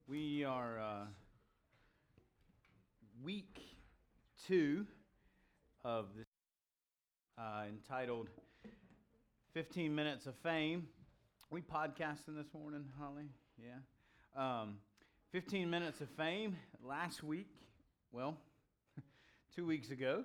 We are week 2 of this entitled 15 Minutes of Fame. We podcasting this morning, Holly? Yeah. 15 Minutes of Fame. Last week, 2 weeks ago,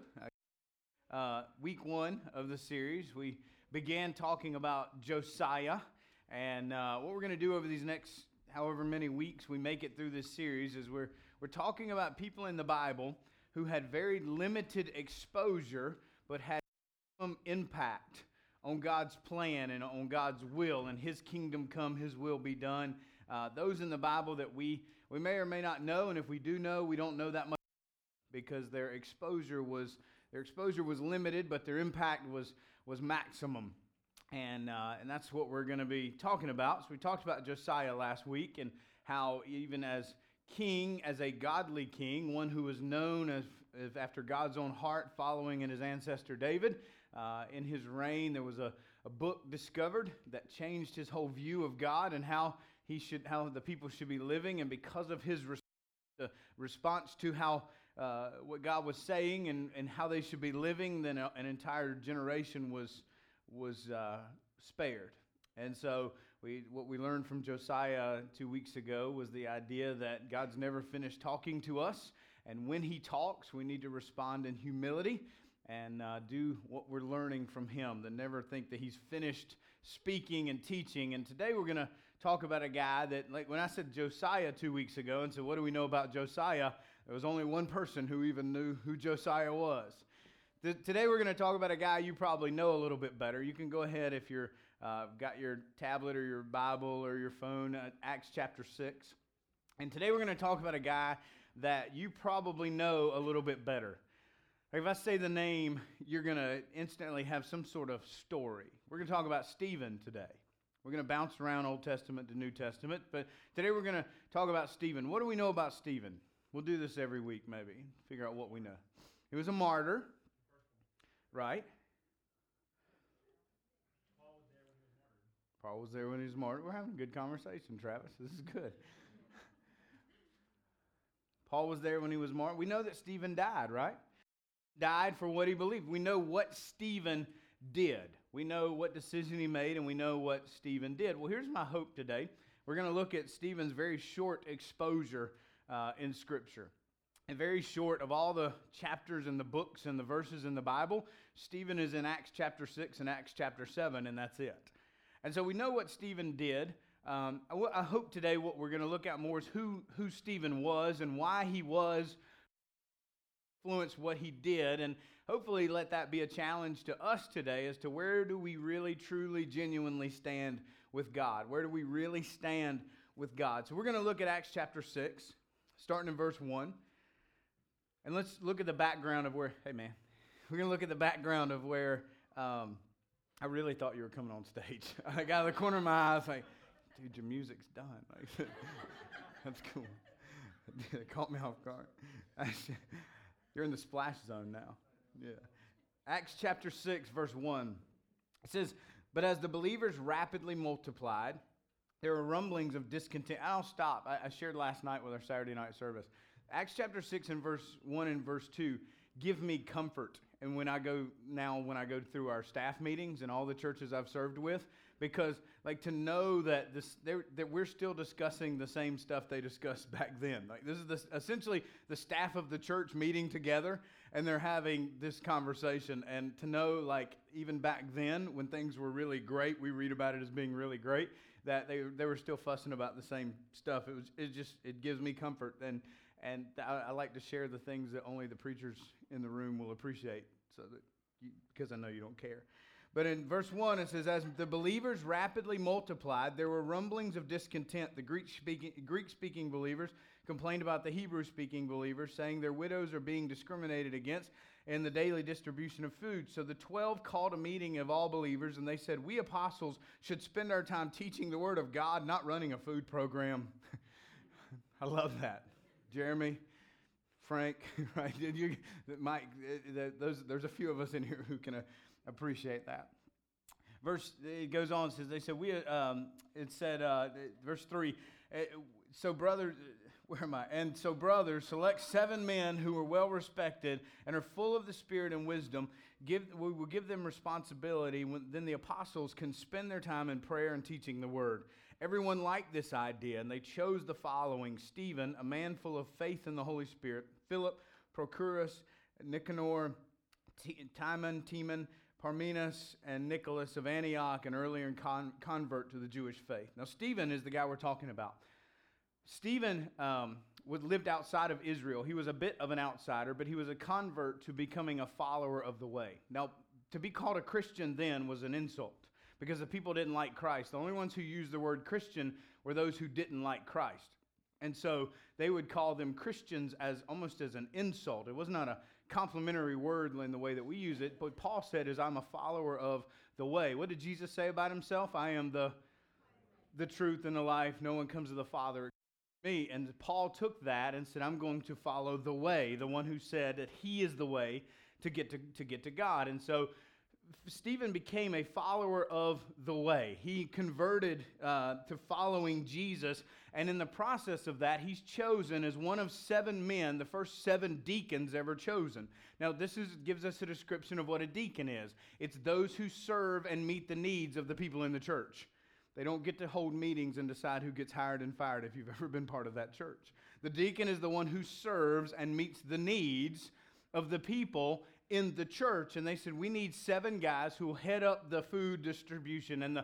week 1 of the series, we began talking about Josiah. And what we're going to do over these next however many weeks we make it through this series is we're talking about people in the Bible who had very limited exposure but had some impact on God's plan and on God's will, and His kingdom come, His will be done. Those in the Bible that we may or may not know, and if we do know, we don't know that much because their exposure was limited, but their impact was maximum. And that's what we're going to be talking about. So we talked about Josiah last week and how even as king, as a godly king, one who was known as after God's own heart, following in his ancestor David, in his reign there was a book discovered that changed his whole view of God and how the people should be living. And because of his response to what God was saying and how they should be living, then an entire generation was spared. And so what we learned from Josiah 2 weeks ago was the idea that God's never finished talking to us, and when He talks, we need to respond in humility and do what we're learning from Him, to never think that He's finished speaking and teaching. And today we're going to talk about a guy that, like when I said Josiah 2 weeks ago and said, what do we know about Josiah? There was only one person who even knew who Josiah was. Today we're going to talk about a guy you probably know a little bit better. You can go ahead if you're got your tablet or your Bible or your phone, Acts chapter 6. And today we're going to talk about a guy that you probably know a little bit better. If I say the name, you're going to instantly have some sort of story. We're going to talk about Stephen today. We're going to bounce around Old Testament to New Testament, but today we're going to talk about Stephen. What do we know about Stephen? We'll do this every week maybe, figure out what we know. He was a martyr. Right? Paul was there when he was martyred. We're having a good conversation, Travis. This is good. Paul was there when he was martyred. We know that Stephen died, right? Died for what he believed. We know what Stephen did. We know what decision he made, and we know what Stephen did. Well, here's my hope today. We're going to look at Stephen's very short exposure in Scripture. And very short of all the chapters and the books and the verses in the Bible, Stephen is in Acts chapter 6 and Acts chapter 7, and that's it. And so we know what Stephen did. I hope today what we're going to look at more is who Stephen was and why he was influenced what he did, and hopefully let that be a challenge to us today as to where do we really, truly, genuinely stand with God? Where do we really stand with God? So we're going to look at Acts chapter 6, starting in verse 1. And let's look at the background of where, hey man, we're going to look at the background of where I really thought you were coming on stage. I got out of the corner of my eye, I was like, dude, your music's done. Like, that's cool. It caught me off guard. You're in the splash zone now. Yeah. Acts chapter 6, verse 1. It says, but as the believers rapidly multiplied, there were rumblings of discontent. I'll stop. I shared last night with our Saturday night service. Acts chapter 6 and verse 1 and verse 2 give me comfort. And when I go through our staff meetings and all the churches I've served with, because like to know that that we're still discussing the same stuff they discussed back then. Like this is essentially the staff of the church meeting together and they're having this conversation. And to know like even back then when things were really great, we read about it as being really great, that they were still fussing about the same stuff. It gives me comfort. And I like to share the things that only the preachers in the room will appreciate, because I know you don't care. But in verse 1, it says, as the believers rapidly multiplied, there were rumblings of discontent. The Greek-speaking believers complained about the Hebrew-speaking believers, saying their widows are being discriminated against in the daily distribution of food. So the 12 called a meeting of all believers, and they said, we apostles should spend our time teaching the word of God, not running a food program. I love that. Jeremy, Frank, right? Mike, there's a few of us in here who can appreciate that. It goes on, it says, verse 3, so brothers, where am I? And so brothers, select 7 men who are well respected and are full of the Spirit and wisdom. We will give them responsibility. Then the apostles can spend their time in prayer and teaching the word. Everyone liked this idea, and they chose the following: Stephen, a man full of faith in the Holy Spirit; Philip, Prochorus, Nicanor, Timon, Parmenas, and Nicholas of Antioch, an earlier convert to the Jewish faith. Now, Stephen is the guy we're talking about. Stephen lived outside of Israel. He was a bit of an outsider, but he was a convert to becoming a follower of the way. Now, to be called a Christian then was an insult because the people didn't like Christ. The only ones who used the word Christian were those who didn't like Christ. And so they would call them Christians as almost as an insult. It was not a complimentary word in the way that we use it, but Paul said is, I'm a follower of the way. What did Jesus say about himself? I am the truth and the life. No one comes to the Father except me. And Paul took that and said, I'm going to follow the way, the one who said that he is the way to get to God. And so Stephen became a follower of the way. He converted to following Jesus, and in the process of that, he's chosen as one of 7 men, the first 7 deacons ever chosen. Now, this gives us a description of what a deacon is. It's those who serve and meet the needs of the people in the church. They don't get to hold meetings and decide who gets hired and fired if you've ever been part of that church. The deacon is the one who serves and meets the needs of the people in the church. And they said, we need 7 guys who will head up the food distribution and the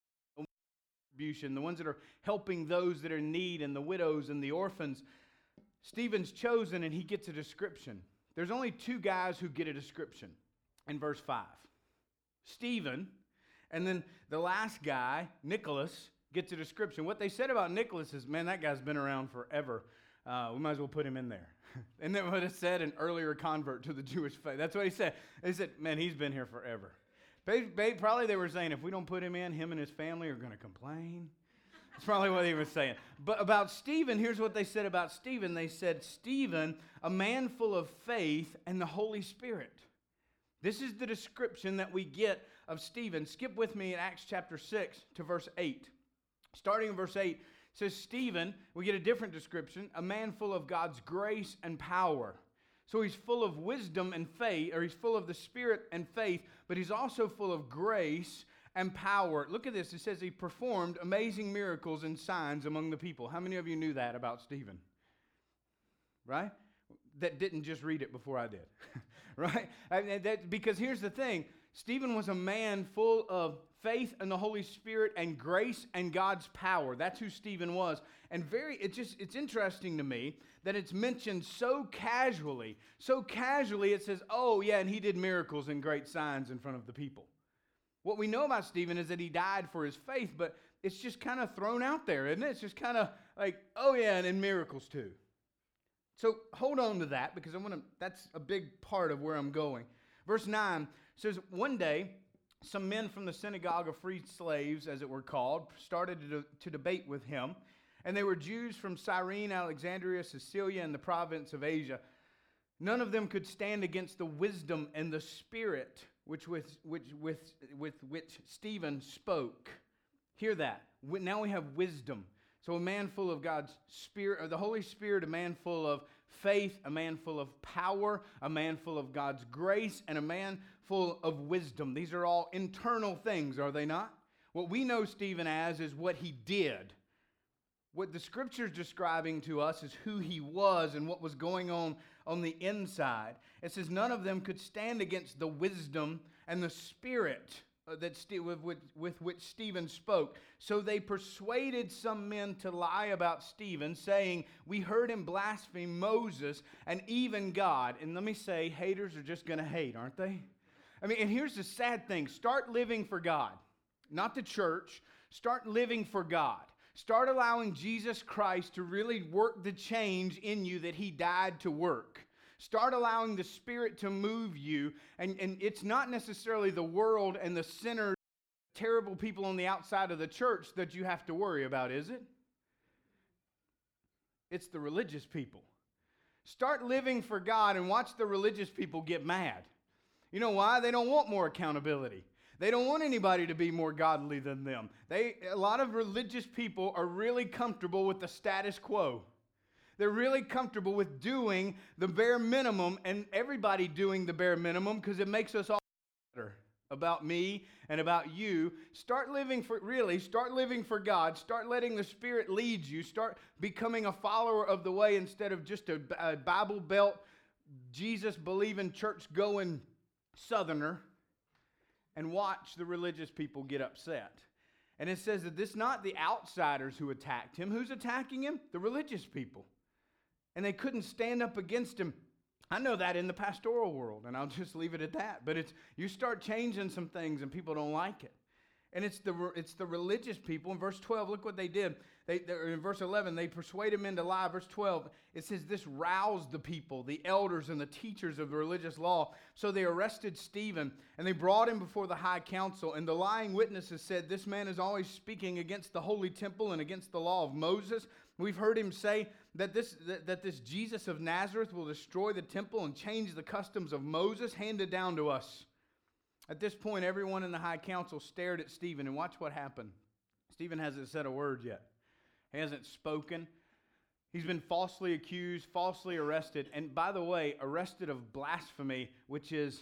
ones that are helping those that are in need and the widows and the orphans. Stephen's chosen and he gets a description. There's only 2 guys who get a description in verse 5. Stephen, and then the last guy, Nicholas, gets a description. What they said about Nicholas is, man, that guy's been around forever. We might as well put him in there. And then what it said, an earlier convert to the Jewish faith. That's what he said. They said, man, he's been here forever. Probably they were saying, if we don't put him in, him and his family are going to complain. That's probably what he was saying. But about Stephen, here's what they said about Stephen. They said, Stephen, a man full of faith and the Holy Spirit. This is the description that we get of Stephen. Skip with me in Acts chapter 6 to verse 8. Starting in verse 8, it says, Stephen, we get a different description, a man full of God's grace and power. So he's full of wisdom and faith, or he's full of the Spirit and faith, but he's also full of grace and power. Look at this. It says he performed amazing miracles and signs among the people. How many of you knew that about Stephen? Right? That didn't just read it before I did. Right? Because here's the thing. Stephen was a man full of faith and the Holy Spirit and grace and God's power. That's who Stephen was. And it's interesting to me that it's mentioned so casually. So casually it says, oh yeah, and he did miracles and great signs in front of the people. What we know about Stephen is that he died for his faith, but it's just kind of thrown out there, isn't it? It's just kind of like, oh yeah, and in miracles too. So hold on to that because that's a big part of where I'm going. Verse 9 says, one day, some men from the synagogue of free slaves, as it were called, started to debate with him. And they were Jews from Cyrene, Alexandria, Sicilia, and the province of Asia. None of them could stand against the wisdom and the spirit with which Stephen spoke. Hear that. Now we have wisdom. So a man full of God's Spirit, or the Holy Spirit, a man full of faith, a man full of power, a man full of God's grace, and a man full of wisdom. These are all internal things, are they not? What we know Stephen as is what he did. What the Scripture's describing to us is who he was and what was going on the inside. It says none of them could stand against the wisdom and the Spirit with which Stephen spoke. So they persuaded some men to lie about Stephen, saying, we heard him blaspheme Moses and even God. And let me say, haters are just going to hate, aren't they? I mean, and here's the sad thing. Start living for God, not the church. Start living for God. Start allowing Jesus Christ to really work the change in you that he died to work. Start allowing the Spirit to move you. And it's not necessarily the world and the sinners, terrible people on the outside of the church that you have to worry about, is it? It's the religious people. Start living for God and watch the religious people get mad. You know why? They don't want more accountability. They don't want anybody to be more godly than them. A lot of religious people are really comfortable with the status quo. They're really comfortable with doing the bare minimum and everybody doing the bare minimum because it makes us all better about me and about you. Start living for God. Start letting the Spirit lead you. Start becoming a follower of the way instead of just a Bible Belt, Jesus-believing, church-going Southerner, and watch the religious people get upset. And it says that it's not the outsiders who attacked him. Who's attacking him? The religious people. And they couldn't stand up against him. I know that in the pastoral world, and I'll just leave it at that. But you start changing some things, and people don't like it. And it's the religious people. In verse 12, look what they did. In verse 11, they persuade him into lie. Verse 12, it says, this roused the people, the elders and the teachers of the religious law. So they arrested Stephen, and they brought him before the high council. And the lying witnesses said, this man is always speaking against the holy temple and against the law of Moses. We've heard him say that this Jesus of Nazareth will destroy the temple and change the customs of Moses handed down to us. At this point, everyone in the high council stared at Stephen, and watch what happened. Stephen hasn't said a word yet. He hasn't spoken. He's been falsely accused, falsely arrested, and by the way, arrested of blasphemy, which is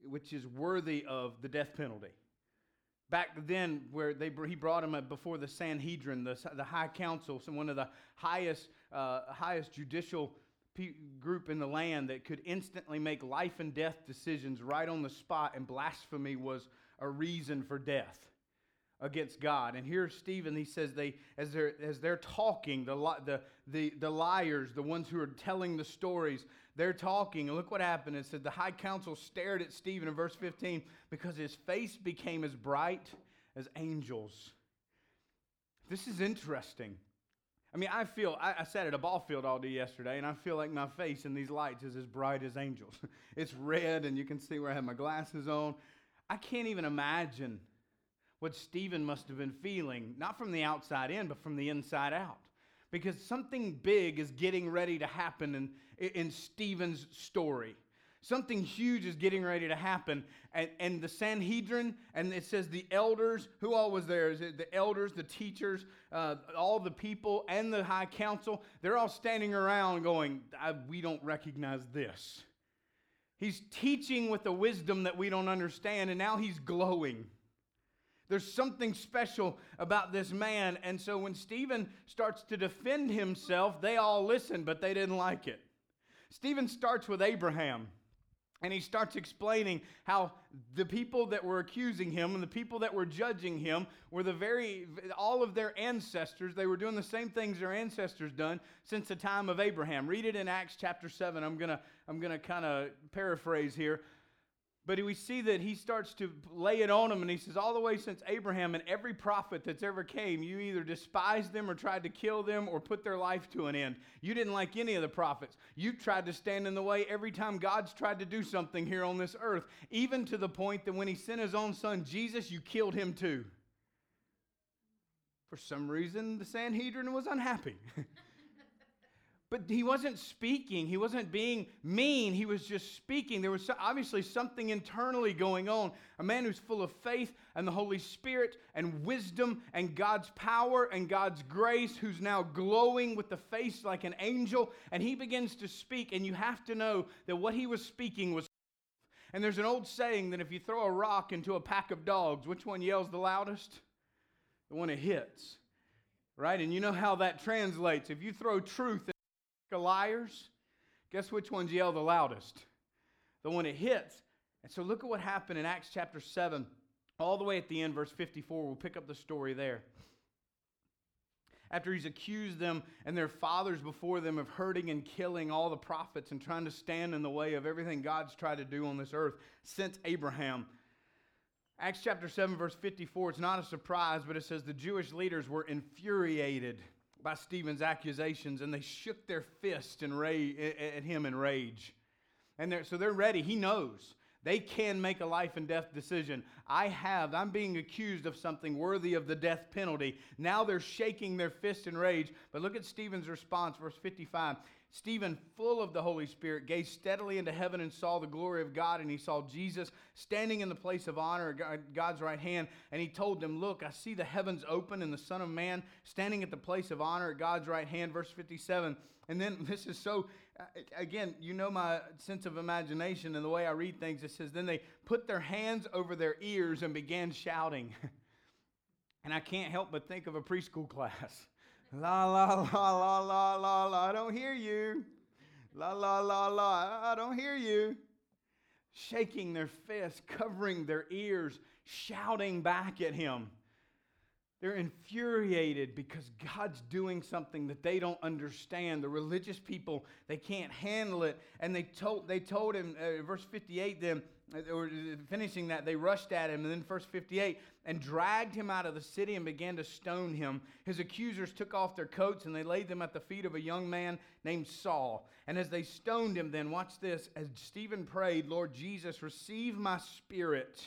worthy of the death penalty. Back then, where he brought him before the Sanhedrin, the high council, one of the highest judicial group in the land that could instantly make life and death decisions right on the spot, and blasphemy was a reason for death against God. And here's Stephen. He says as they're talking, the liars, the ones who are telling the stories, they're talking. And look what happened. It said the high council stared at Stephen in verse 15 because his face became as bright as angels. This is interesting. I mean, I sat at a ball field all day yesterday, and I feel like my face in these lights is as bright as angels. It's red, and you can see where I have my glasses on. I can't even imagine what Stephen must have been feeling, not from the outside in, but from the inside out. Because something big is getting ready to happen in Stephen's story. Something huge is getting ready to happen. And the Sanhedrin, and it says the elders, who all was there? Is it the elders, the teachers, all the people, and the high council? They're all standing around going, we don't recognize this. He's teaching with a wisdom that we don't understand, and now he's glowing. There's something special about this man. And so when Stephen starts to defend himself, they all listen, but they didn't like it. Stephen starts with Abraham. And he starts explaining how the people that were accusing him and the people that were judging him were all of their ancestors. They were doing the same things their ancestors done since the time of Abraham. Read it in Acts chapter 7. I'm gonna kind of paraphrase here. But we see that he starts to lay it on them, and he says, all the way since Abraham and every prophet that's ever came, you either despised them or tried to kill them or put their life to an end. You didn't like any of the prophets. You tried to stand in the way every time God's tried to do something here on this earth, even to the point that when he sent his own son, Jesus, you killed him too. For some reason, the Sanhedrin was unhappy. But he wasn't speaking. He wasn't being mean. He was just speaking. There was obviously something internally going on. A man who's full of faith and the Holy Spirit and wisdom and God's power and God's grace, who's now glowing with the face like an angel. And he begins to speak, and you have to know that what he was speaking was. And there's an old saying that if you throw a rock into a pack of dogs, which one yells the loudest? The one it hits. Right? And you know how that translates. If you throw truth liars, guess which ones yell the loudest? The one it hits. And so look at what happened in Acts chapter 7, all the way at the end, verse 54. We'll pick up the story there. After he's accused them and their fathers before them of hurting and killing all the prophets and trying to stand in the way of everything God's tried to do on this earth since Abraham. Acts chapter 7, verse 54, it's not a surprise, but it says the Jewish leaders were infuriated by Stephen's accusations, and they shook their fist at him in rage. And so they're ready. He knows. They can make a life and death decision. I'm being accused of something worthy of the death penalty. Now they're shaking their fist in rage. But look at Stephen's response, verse 55. Stephen, full of the Holy Spirit, gazed steadily into heaven and saw the glory of God, and he saw Jesus standing in the place of honor at God's right hand. And he told them, look, I see the heavens open and the Son of Man standing at the place of honor at God's right hand. Verse 57. And then this is so, again, you know my sense of imagination and the way I read things. It says, then they put their hands over their ears and began shouting. And I can't help but think of a preschool class. La, la, la, la, la, la, la, I don't hear you. La, la, la, la, I don't hear you. Shaking their fists, covering their ears, shouting back at him. They're infuriated because God's doing something that they don't understand. The religious people, they can't handle it. And they told him, verse 58 then, or finishing that, they rushed at him. And then verse 58, and dragged him out of the city and began to stone him. His accusers took off their coats and they laid them at the feet of a young man named Saul. And as they stoned him then, watch this, as Stephen prayed, Lord Jesus, receive my spirit.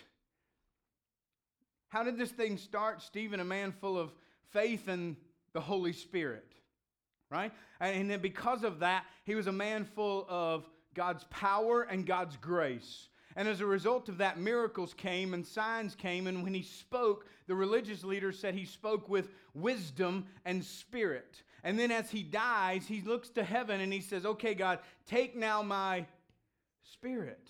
How did this thing start? Stephen, a man full of faith in the Holy Spirit, right? And then because of that, he was a man full of God's power and God's grace. And as a result of that, miracles came and signs came. And when he spoke, the religious leaders said he spoke with wisdom and spirit. And then as he dies, he looks to heaven and he says, okay, God, take now my spirit.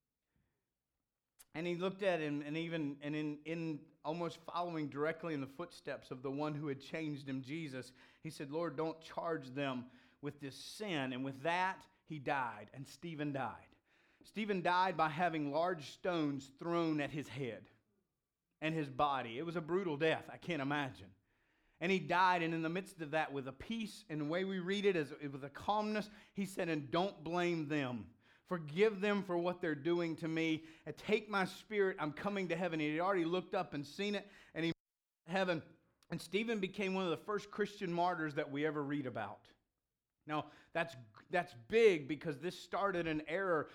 And he looked at him, and even in almost following directly in the footsteps of the one who had changed him, Jesus, he said, Lord, don't charge them with this sin. And with that, he died, and Stephen died. Stephen died by having large stones thrown at his head and his body. It was a brutal death, I can't imagine. And he died, and in the midst of that, with a peace, and the way we read it, with a calmness, he said, and don't blame them. Forgive them for what they're doing to me. And take my spirit. I'm coming to heaven. He had already looked up and seen it. And he went to heaven. And Stephen became one of the first Christian martyrs that we ever read about. Now, that's big because this started an era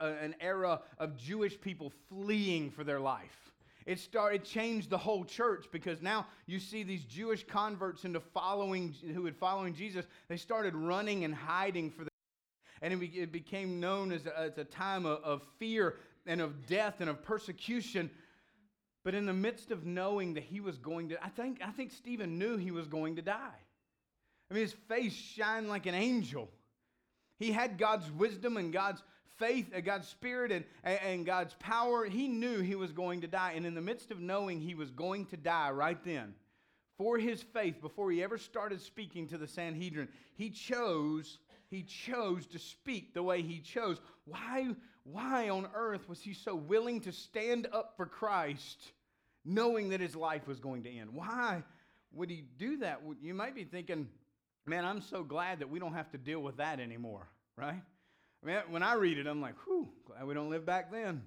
of Jewish people fleeing for their life. It changed the whole church because now you see these Jewish converts who had following Jesus. They started running and hiding for their. And it became known as a time of fear and of death and of persecution. But in the midst of knowing that he was going to, I think Stephen knew he was going to die. I mean, his face shined like an angel. He had God's wisdom and God's faith, God's spirit and God's power. He knew he was going to die. And in the midst of knowing he was going to die right then, for his faith, before he ever started speaking to the Sanhedrin, he chose to speak the way he chose. Why on earth was he so willing to stand up for Christ, knowing that his life was going to end? Why would he do that? You might be thinking, man, I'm so glad that we don't have to deal with that anymore, right? I mean, when I read it, I'm like, whew, glad we don't live back then.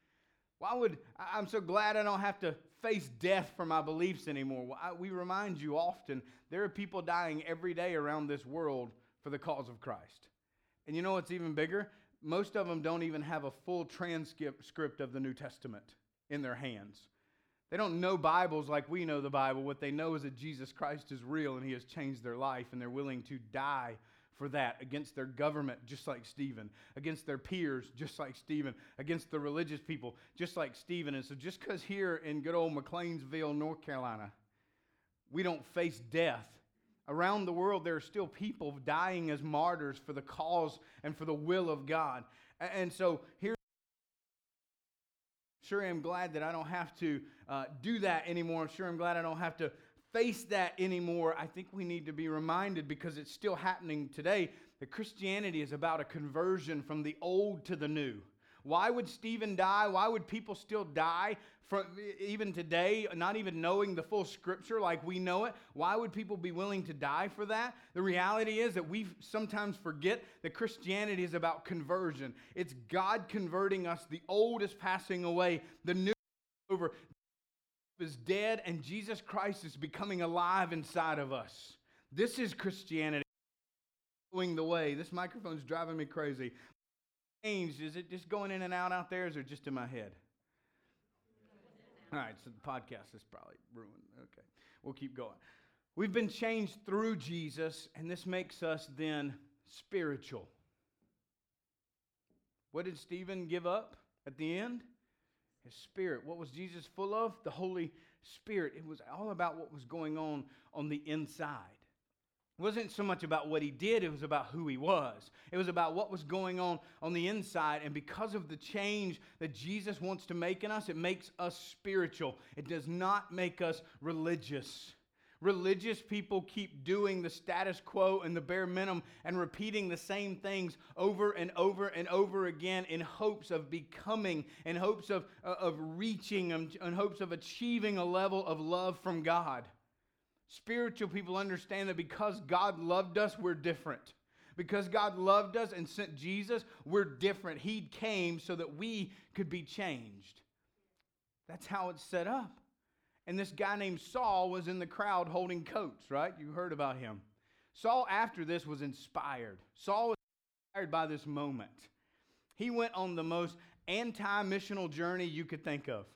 I'm so glad I don't have to face death for my beliefs anymore. We remind you often, there are people dying every day around this world for the cause of Christ. And you know what's even bigger? Most of them don't even have a full transcript of the New Testament in their hands. They don't know Bibles like we know the Bible. What they know is that Jesus Christ is real and he has changed their life, and they're willing to die for that against their government, just like Stephen, against their peers, just like Stephen, against the religious people, just like Stephen. And so just because here in good old McLeansville, North Carolina, we don't face death, around the world, there are still people dying as martyrs for the cause and for the will of God. And so here, sure I'm glad that I don't have to do that anymore. I'm sure I'm glad I don't have to face that anymore. I think we need to be reminded, because it's still happening today, that Christianity is about a conversion from the old to the new. Why would Stephen die? Why would people still die from even today, not even knowing the full scripture like we know it? Why would people be willing to die for that? The reality is that we sometimes forget that Christianity is about conversion. It's God converting us. The old is passing away. The new is over. Is dead, and Jesus Christ is becoming alive inside of us. This is Christianity. Going the way. This microphone's driving me crazy. Is it just going in and out there, or is it just in my head? All right, so the podcast is probably ruined. Okay, we'll keep going. We've been changed through Jesus, and this makes us then spiritual. What did Stephen give up at the end? His spirit. What was Jesus full of? The Holy Spirit. It was all about what was going on the inside. It wasn't so much about what he did, it was about who he was. It was about what was going on the inside, and because of the change that Jesus wants to make in us, it makes us spiritual. It does not make us religious. Religious people keep doing the status quo and the bare minimum and repeating the same things over and over and over again in hopes of becoming, in hopes of reaching, in hopes of achieving a level of love from God. Spiritual people understand that because God loved us, we're different. Because God loved us and sent Jesus, we're different. He came so that we could be changed. That's how it's set up. And this guy named Saul was in the crowd holding coats, right? You heard about him. Saul, after this, was inspired. Saul was inspired by this moment. He went on the most anti-missional journey you could think of.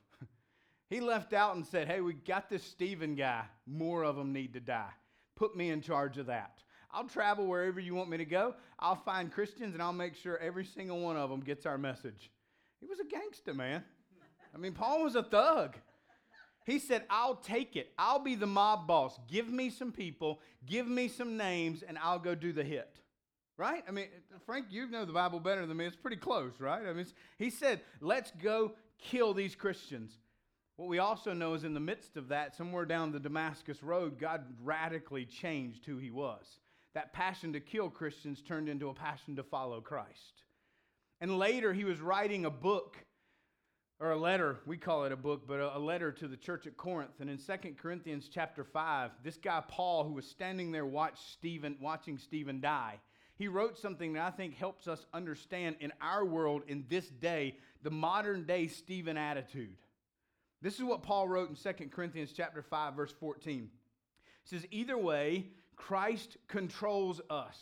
He left out and said, hey, we got this Stephen guy. More of them need to die. Put me in charge of that. I'll travel wherever you want me to go. I'll find Christians and I'll make sure every single one of them gets our message. He was a gangster, man. I mean, Paul was a thug. He said, I'll take it. I'll be the mob boss. Give me some people, give me some names, and I'll go do the hit. Right? I mean, Frank, you know the Bible better than me. It's pretty close, right? I mean, he said, let's go kill these Christians. What we also know is in the midst of that, somewhere down the Damascus road, God radically changed who he was. That passion to kill Christians turned into a passion to follow Christ. And later, he was writing a book, or a letter, we call it a book, but a letter to the church at Corinth. And in 2 Corinthians chapter 5, this guy Paul, who was standing there watching Stephen die, he wrote something that I think helps us understand in our world, in this day, the modern day Stephen attitude. This is what Paul wrote in 2 Corinthians chapter 5, verse 14. He says, either way, Christ controls us.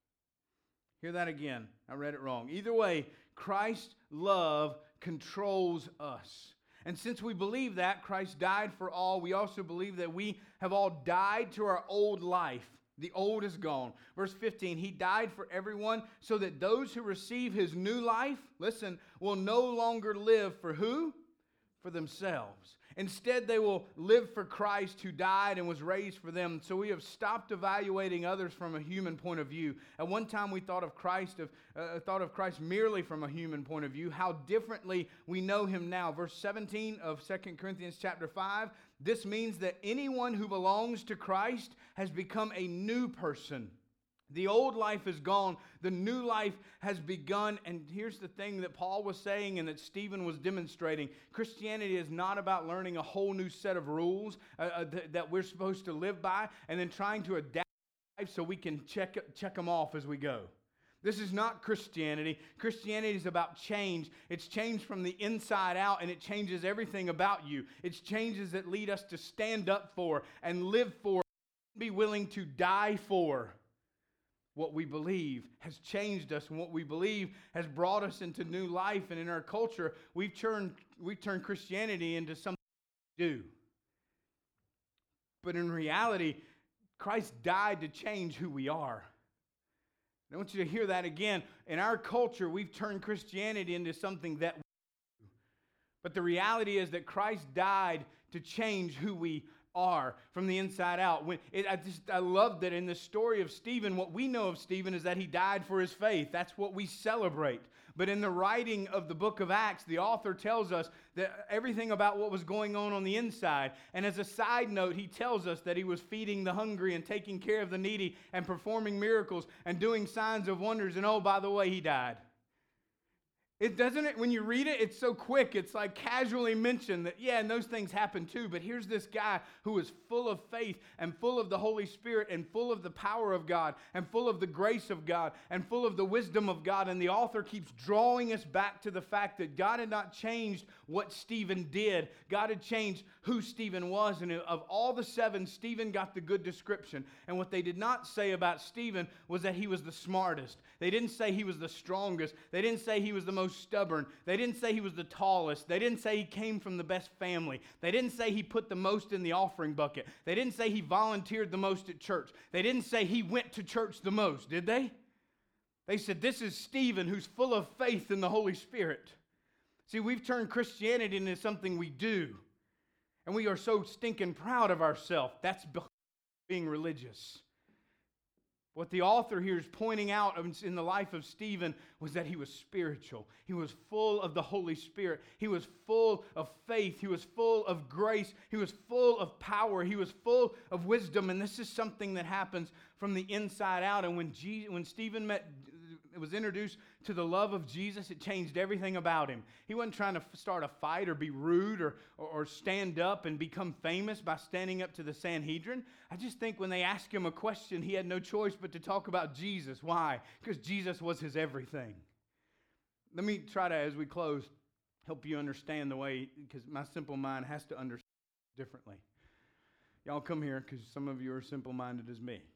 Hear that again. I read it wrong. Either way, Christ's love controls us. And since we believe that Christ died for all, we also believe that we have all died to our old life. The old is gone. Verse 15, he died for everyone so that those who receive his new life, listen, will no longer live for who? For themselves. Instead, they will live for Christ who died and was raised for them. So we have stopped evaluating others from a human point of view. At one time, we thought of Christ merely from a human point of view. How differently we know him now. Verse 17 of 2 Corinthians chapter 5. This means that anyone who belongs to Christ has become a new person. The old life is gone. The new life has begun. And here's the thing that Paul was saying and that Stephen was demonstrating. Christianity is not about learning a whole new set of rules that we're supposed to live by and then trying to adapt life so we can check them off as we go. This is not Christianity. Christianity is about change. It's change from the inside out, and it changes everything about you. It's changes that lead us to stand up for and live for, and be willing to die for. What we believe has changed us, and what we believe has brought us into new life. And in our culture, we've turned Christianity into something we do. But in reality, Christ died to change who we are. I want you to hear that again. In our culture, we've turned Christianity into something that we do. But the reality is that Christ died to change who we are from the inside out. I love that in the story of Stephen, what we know of Stephen is that he died for his faith. That's what we celebrate. But in the writing of the book of Acts, the author tells us that everything about what was going on the inside. And as a side note, he tells us that he was feeding the hungry and taking care of the needy and performing miracles and doing signs of wonders. And oh, by the way, he died. When you read it, it's so quick. It's like casually mentioned that, yeah, and those things happen too. But here's this guy who is full of faith and full of the Holy Spirit and full of the power of God and full of the grace of God and full of the wisdom of God. And the author keeps drawing us back to the fact that God had not changed what Stephen did. God had changed who Stephen was. And of all the seven, Stephen got the good description. And what they did not say about Stephen was that he was the smartest. They didn't say he was the strongest. They didn't say he was the most stubborn. They didn't say he was the tallest. They didn't say he came from the best family. They didn't say he put the most in the offering bucket. They didn't say he volunteered the most at church. They didn't say he went to church the most, did they? They said, this is Stephen who's full of faith in the Holy Spirit. See, we've turned Christianity into something we do. And we are so stinking proud of ourselves. That's being religious. What the author here is pointing out in the life of Stephen was that he was spiritual. He was full of the Holy Spirit. He was full of faith. He was full of grace. He was full of power. He was full of wisdom. And this is something that happens from the inside out. And when Stephen was introduced to the love of Jesus, it changed everything about him. He wasn't trying to start a fight or be rude or stand up and become famous by standing up to the Sanhedrin. I just think when they asked him a question, he had no choice but to talk about Jesus. Why? Because Jesus was his everything. Let me try to, as we close, help you understand the way, because my simple mind has to understand differently. Y'all come here because some of you are simple-minded as me.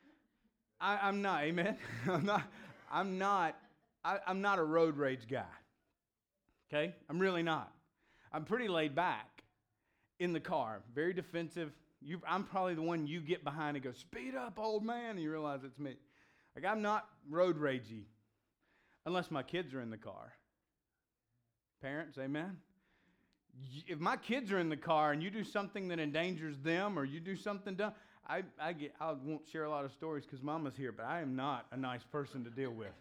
I'm not, amen? I'm not a road rage guy, okay? I'm really not. I'm pretty laid back in the car, very defensive. I'm probably the one you get behind and go, speed up, old man, and you realize it's me. Like, I'm not road ragey unless my kids are in the car. Parents, amen? If my kids are in the car and you do something that endangers them or you do something dumb, I won't share a lot of stories because Mama's here, but I am not a nice person to deal with.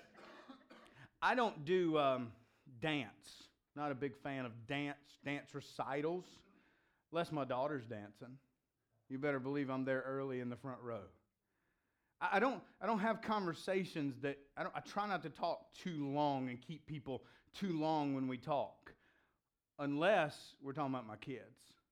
I don't do dance. Not a big fan of dance recitals, unless my daughter's dancing. You better believe I'm there early in the front row. I don't have conversations that I try not to talk too long and keep people too long when we talk, unless we're talking about my kids.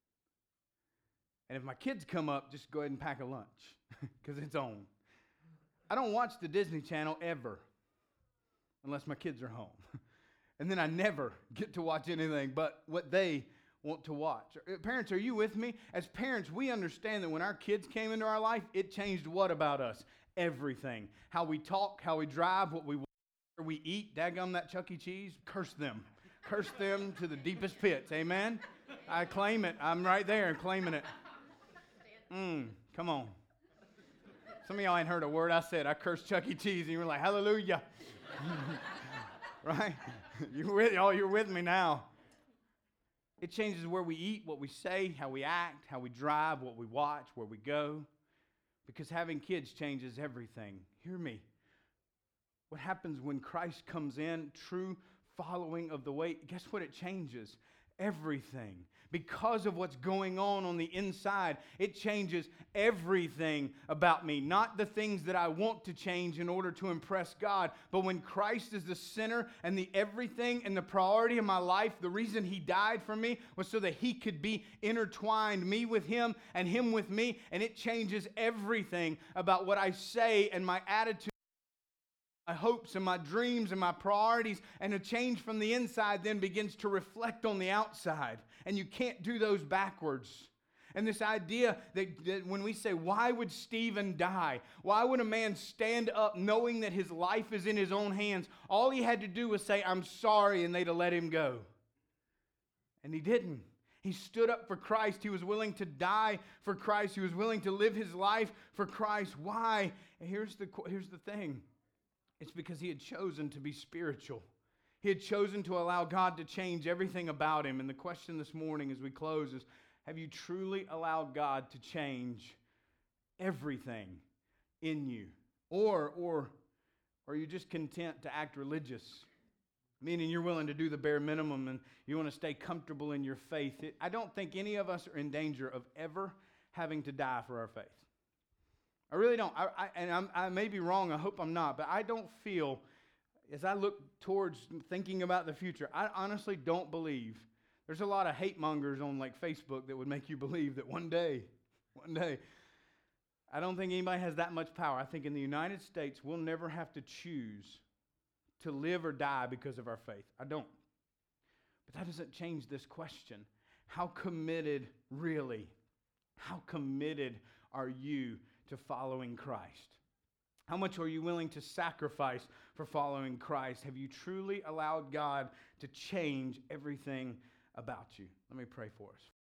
And if my kids come up, just go ahead and pack a lunch because it's on. I don't watch the Disney Channel ever unless my kids are home. And then I never get to watch anything but what they want to watch. Parents, are you with me? As parents, we understand that when our kids came into our life, it changed what about us? Everything. How we talk, how we drive, what we eat. Daggum that Chuck E. Cheese. Curse them. Curse them to the deepest pits. Amen? I claim it. I'm right there claiming it. Come on. Some of y'all ain't heard a word I said. I cursed Chuck E. Cheese, and you were like, hallelujah. Right? You're with me now. It changes where we eat, what we say, how we act, how we drive, what we watch, where we go. Because having kids changes everything. Hear me. What happens when Christ comes in, true following of the way, guess what it changes? Everything. Because of what's going on the inside, it changes everything about me. Not the things that I want to change in order to impress God, but when Christ is the center and the everything and the priority of my life, the reason He died for me was so that He could be intertwined, me with Him and Him with me, and it changes everything about what I say and my attitude, my hopes and my dreams and my priorities, and a change from the inside then begins to reflect on the outside. And you can't do those backwards. And this idea that when we say, why would Stephen die? Why would a man stand up knowing that his life is in his own hands? All he had to do was say, I'm sorry, and they'd have let him go. And he didn't. He stood up for Christ. He was willing to die for Christ. He was willing to live his life for Christ. Why? And here's the thing. It's because he had chosen to be spiritual. He had chosen to allow God to change everything about him. And the question this morning as we close is, have you truly allowed God to change everything in you? Or are you just content to act religious? Meaning you're willing to do the bare minimum and you want to stay comfortable in your faith. I don't think any of us are in danger of ever having to die for our faith. I really don't. I may be wrong. I hope I'm not. But I don't feel, as I look towards thinking about the future, I honestly don't believe. There's a lot of hate mongers on like Facebook that would make you believe that one day, I don't think anybody has that much power. I think in the United States, we'll never have to choose to live or die because of our faith. I don't. But that doesn't change this question. How committed are you to following Christ? How much are you willing to sacrifice for following Christ? Have you truly allowed God to change everything about you? Let me pray for us.